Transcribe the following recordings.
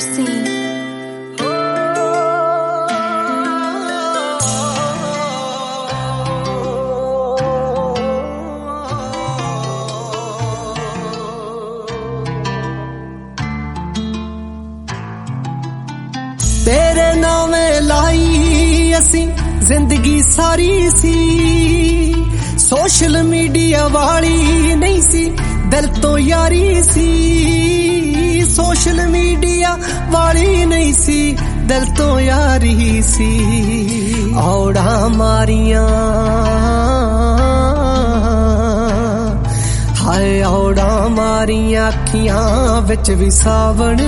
scene. तेरे नामे लाई असी जिंदगी सारी सी, सोशल मीडिया वाली नहीं सी, दिल तो यारी सी। सोशल मीडिया वाली नहीं सी, दिल तो यारी सी। औड़ा मारिया हाय औड़ा मारिया अखियां विच भी सावण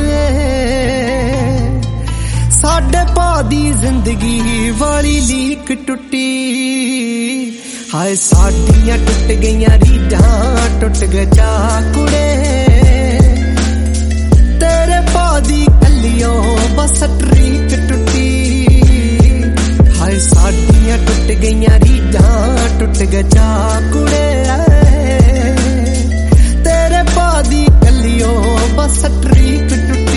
साडे पा दी जिंदगी वाली लीक टुटी। हाय साडियां टुट गईयां रीडां टुट गए चाकुड़े, तेरे पा दी कलियों बस ट्रीक टुटी। हाय साडियां टुट गईयां रीडां टुट गए चाकुड़े, तेरे पा दी कलियों बस ट्रीक टुटी।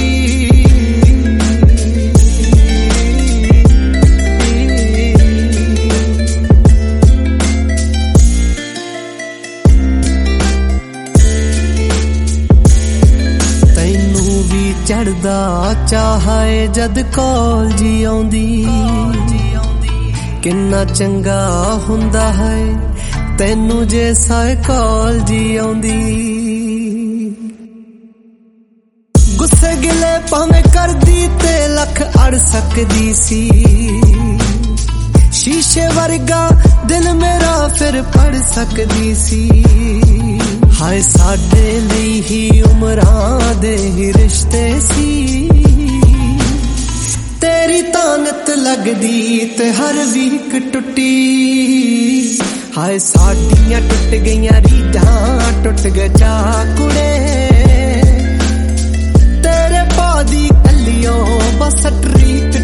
चढ़दा चाहे जद कॉल जी आउंदी, किन्ना चंगा हुंदा है तैनू जे साए कॉल जी आउंदी। गुस्से गिले भावें करदी ते लख अड़ सकदी सी, शीशे वर्गा दिल मेरा फिर पढ़ सकदी सी। हाय साडे लई ही उमरां दे ही रिश्ते सी, तेरी तानत लगदी ते हर वीक टुटी। हाय साडियां टुट गईयां रीडां टुट गए चाकुड़े, तेरे पा दी कलियों बस ट्रीक